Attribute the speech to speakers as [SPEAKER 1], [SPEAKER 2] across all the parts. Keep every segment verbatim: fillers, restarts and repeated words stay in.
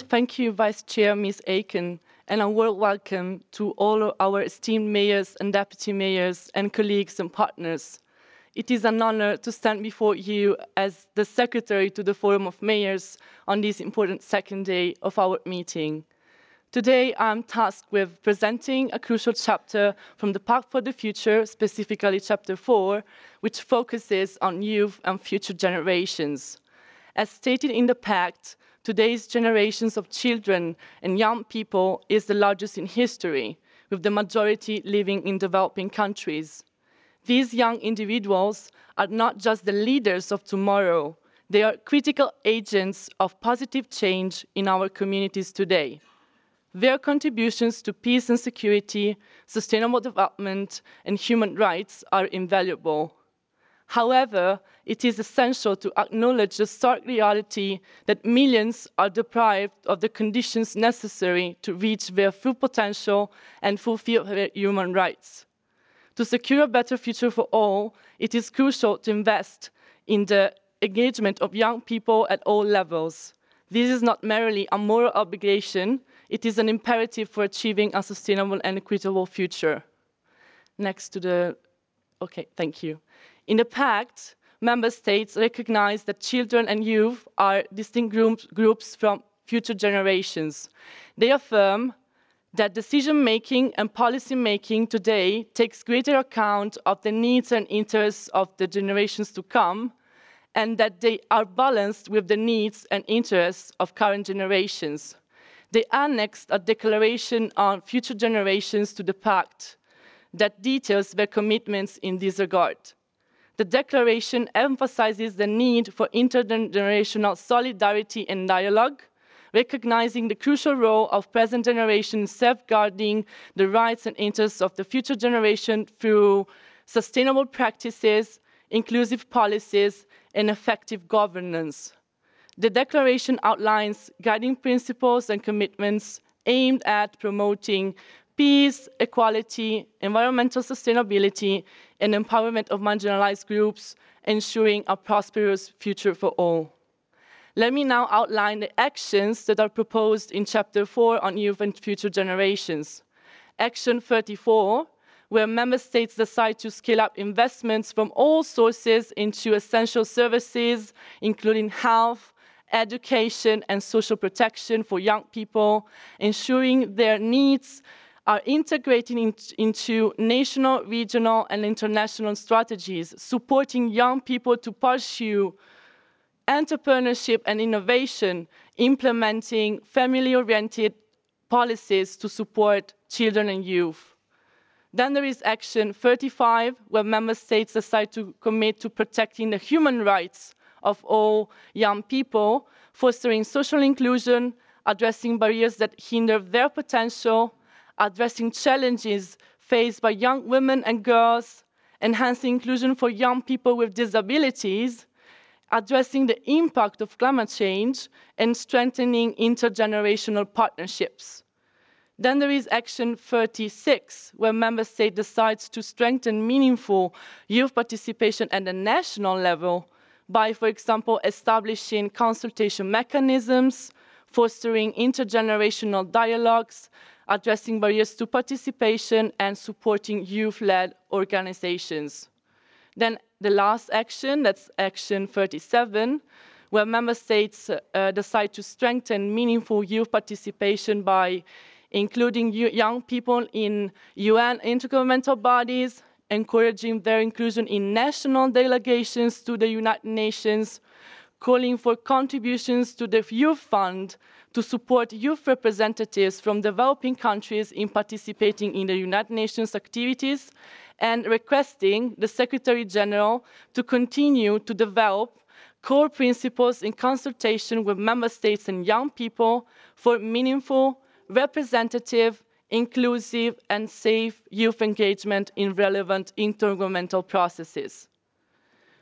[SPEAKER 1] Thank you, Vice Chair Miz Aiken, and a warm welcome to all of our esteemed mayors and deputy mayors and colleagues and partners. It is an honor to stand before you as the Secretary to the Forum of Mayors on this important second day of our meeting. Today, I'm tasked with presenting a crucial chapter from the Pact for the Future, specifically Chapter four, which focuses on youth and future generations. As stated in the Pact, today's generations of children and young people is the largest in history, with the majority living in developing countries. These young individuals are not just the leaders of tomorrow, they are critical agents of positive change in our communities today. Their contributions to peace and security, sustainable development, and human rights are invaluable. However, it is essential to acknowledge the stark reality that millions are deprived of the conditions necessary to reach their full potential and fulfill their human rights. To secure a better future for all, it is crucial to invest in the engagement of young people at all levels. This is not merely a moral obligation, it is an imperative for achieving a sustainable and equitable future. Next to the, okay, thank you. In the Pact, member states recognize that children and youth are distinct groups, groups from future generations. They affirm that decision-making and policy-making today takes greater account of the needs and interests of the generations to come, and that they are balanced with the needs and interests of current generations. They annexed a declaration on future generations to the Pact that details their commitments in this regard. The declaration emphasizes the need for intergenerational solidarity and dialogue, recognizing the crucial role of present generations safeguarding the rights and interests of the future generation through sustainable practices, inclusive policies, and effective governance. The declaration outlines guiding principles and commitments aimed at promoting peace, equality, environmental sustainability, and empowerment of marginalized groups, ensuring a prosperous future for all. Let me now outline the actions that are proposed in Chapter four on youth and future generations. Action thirty-four, where member states decide to scale up investments from all sources into essential services, including health, education, and social protection for young people, ensuring their needs are integrated in, into national, regional, and international strategies, supporting young people to pursue entrepreneurship and innovation, implementing family-oriented policies to support children and youth. Then there is Action thirty-five, where member states decide to commit to protecting the human rights of all young people, fostering social inclusion, addressing barriers that hinder their potential, addressing challenges faced by young women and girls, enhancing inclusion for young people with disabilities, addressing the impact of climate change, and strengthening intergenerational partnerships. Then there is Action thirty-six, where member state decides to strengthen meaningful youth participation at the national level by, for example, establishing consultation mechanisms, fostering intergenerational dialogues, addressing barriers to participation, and supporting youth-led organizations. Then the last action, that's Action thirty-seven, where member states uh, decide to strengthen meaningful youth participation by including young people in U N intergovernmental bodies, encouraging their inclusion in national delegations to the United Nations, calling for contributions to the Youth Fund to support youth representatives from developing countries in participating in the United Nations activities, and requesting the Secretary General to continue to develop core principles in consultation with member states and young people for meaningful, representative, inclusive, and safe youth engagement in relevant intergovernmental processes.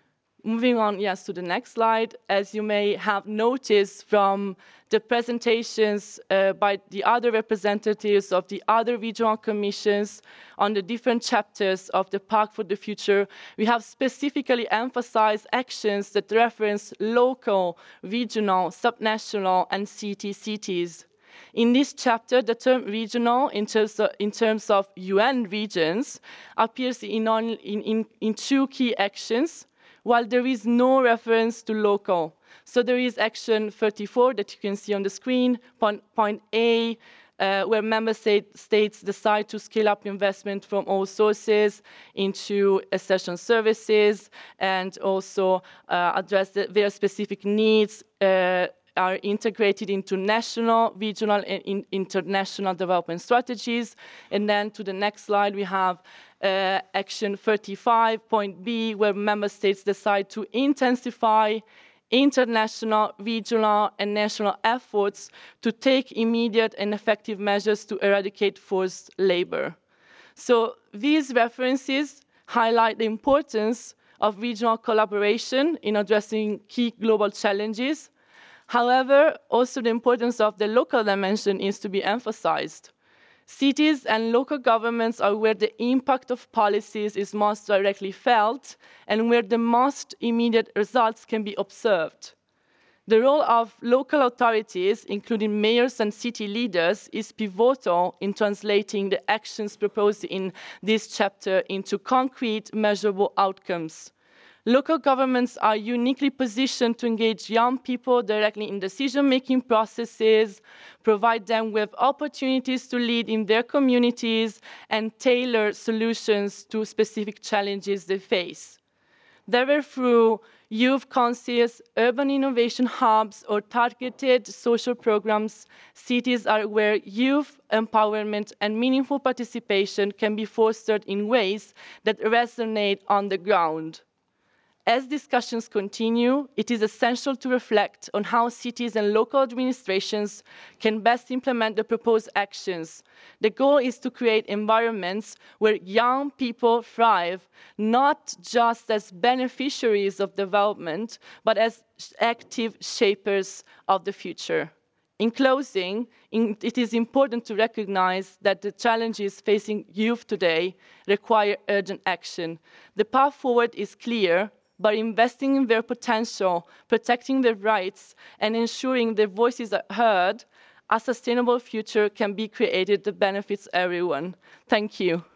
[SPEAKER 1] Moving on, yes, to the next slide. As you may have noticed from the presentations uh, by the other representatives of the other regional commissions on the different chapters of the Pact for the Future, we have specifically emphasized actions that reference local, regional, subnational, and city cities. In this chapter, the term regional, in terms of, in terms of U N regions, appears in, on, in, in, in two key actions, while there is no reference to local. So there is action thirty-four that you can see on the screen, point, point A, uh, where member state, states decide to scale up investment from all sources into essential services and also uh, address the, their specific needs, uh, are integrated into national, regional, and in international development strategies. And then to the next slide, we have uh, action thirty-five, point B, where member states decide to intensify international, regional, and national efforts to take immediate and effective measures to eradicate forced labor. So these references highlight the importance of regional collaboration in addressing key global challenges. However, also the importance of the local dimension is to be emphasized. Cities and local governments are where the impact of policies is most directly felt and where the most immediate results can be observed. The role of local authorities, including mayors and city leaders, is pivotal in translating the actions proposed in this chapter into concrete, measurable outcomes. Local governments are uniquely positioned to engage young people directly in decision-making processes, provide them with opportunities to lead in their communities, and tailor solutions to specific challenges they face. Whether through youth councils, urban innovation hubs, or targeted social programs, cities are where youth empowerment and meaningful participation can be fostered in ways that resonate on the ground. As discussions continue, it is essential to reflect on how cities and local administrations can best implement the proposed actions. The goal is to create environments where young people thrive, not just as beneficiaries of development, but as active shapers of the future. In closing, in, it is important to recognize that the challenges facing youth today require urgent action. The path forward is clear. By investing in their potential, protecting their rights, and ensuring their voices are heard, a sustainable future can be created that benefits everyone. Thank you.